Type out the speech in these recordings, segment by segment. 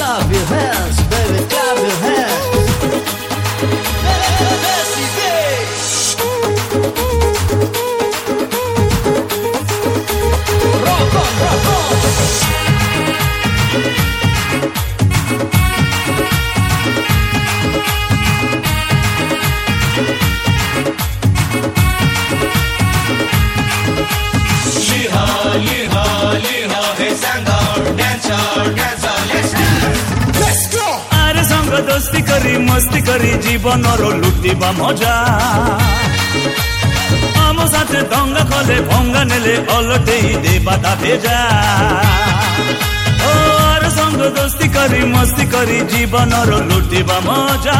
clap your hands, baby, clap your hands. Rock on, rock on. दोस्ती करी मस्ती करी जीवन रो लुटिबा मजा आम साथे दंगा कले भंगा नेले अलटे देबा ता भेजा और संग दोस्ती करी मस्ती करी जीवन रो लुटिबा मजा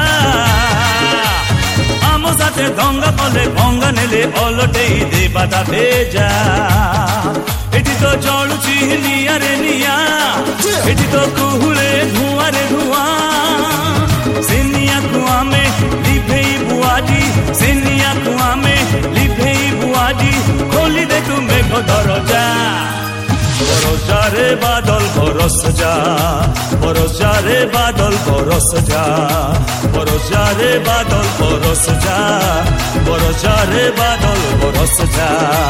आम साथे दंगा कले भंगा नेले अलटे देबा ता भेजा एठी तो जळुची निया रे निया एठी तो कुहुले धुआं रे धुआं सेनिया कुआं में लिभेई बुआजी सेनिया कुआं में लिभेई बुआजी खोली दे तू मेघ दरजा बरसा रे बादल बरस जा बरसा रे बादल बरस जा बरसा रे बादल बरस जा बरसा रे बादल बरस जा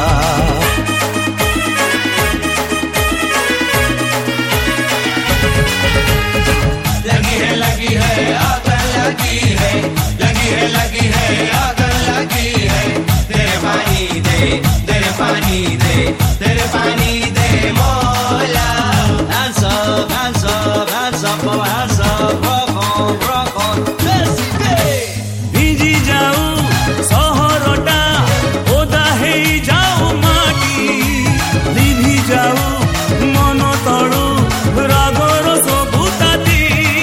लगी है आग लगी है लगी है आग लगी है तेरे पानी दे तेरे पानी दे तेरे पानी दे मौला hands up hands up hands up oh hands up rock on Messi day ভিজি যাও শহরটা ওদা হেই যাও মাটি লিভি যাও মন তড়ু রাগর সবুতাতি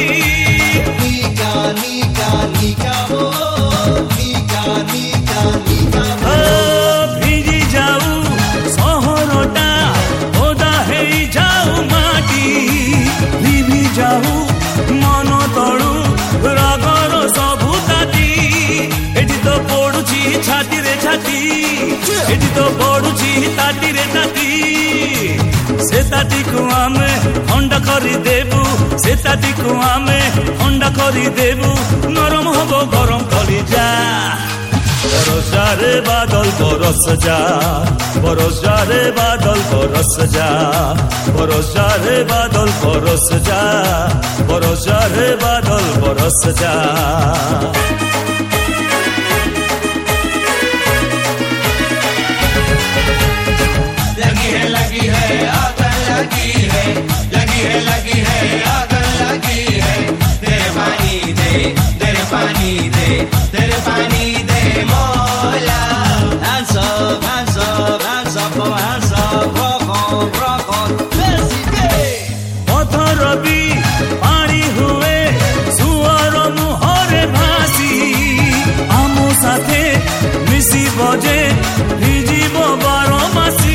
ভিজি যাও শহরটা ওদা হেই যাও মাটি লিভি যাও মন তড়ু রাগর সবুতাতি এটি তো পড়ুছি ছাতি রে ছাতি এটি তো পড়ুছি তাতি রে তাতি से ताती को आमे ठंडा करी देबू से ताती को आमे ठंडा करी देबू नरम हबो गरम करी जा बरसा रे बादल बरस जा बरसा रे बादल बरस जा बरसा रे बादल बरस जा बरसा रे बादल बरस जा लगी है आग लगी है लगी है आग लगी है तेरे पानी दे तेरे पानी दे तेरे पानी दे मौला hands up hands up hands up oh hands up rock on Messi day पत्थर भी पानी हुए सुअर मुहरे भासी आमो साथे मिसी बजे भिजिब बारो मासी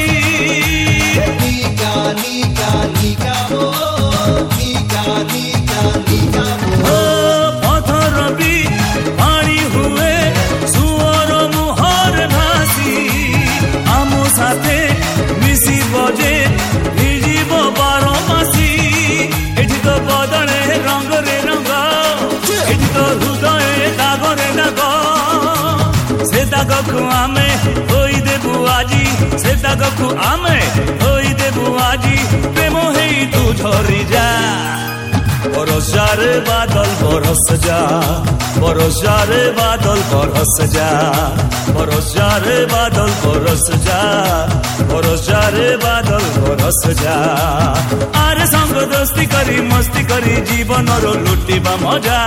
पत्थर भी पानी हुए सुअर मुहर भासी आमो साथे मिसी बजे भिजिब बारो मासी एठी तो बदले रंग रे रंग एठी तो हृदय दाग रे दाग से दाग को आमे होई देबू आजी से दाग को आमे होई देबू आजी प्रेम हेई तू झरी जा बरसा रे बादल बरस जा बरसा रे बादल बरस जा बरसा रे बादल बरस जा बरसा रे बादल बरस जा आरे संग दोस्ती करी मस्ती करी जीवन रो लुटिबा मजा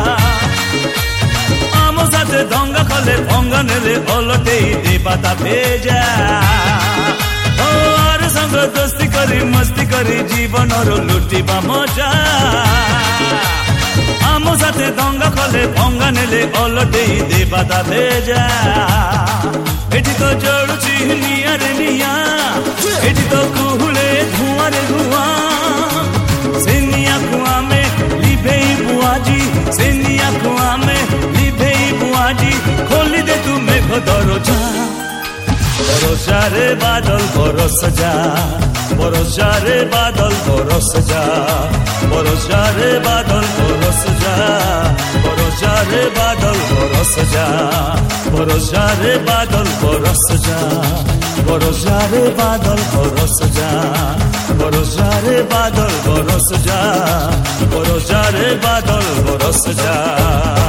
आम साथे दंगा कले भंगा नेले अलटे देबा ता भेजा आरे संग दोस्ती करी मस्ती करी जीवन रो लुटिबा मजा आम साथे दंगा कले भंगा नेले अलटे देबा ता भेजा एठी तो जळुची निया रे निया एठी तो कुहुले धुआं रे धुआं सेनिया कुआं में लिभेई बुआजी सेनिया कुआं में लिभेई बुआजी खोली दे तू मेघ दरजा बरसा रे बादल बरस जा बरस जा रे बादल बरस जा, बरस जा रे बादल बरस जा, बरस जा रे बादल बरस जा, बरस जा रे बादल बरस जा, बरस जा रे बादल बरस जा, बरस जा रे बादल बरस जा, बरस जा रे बादल बरस जा।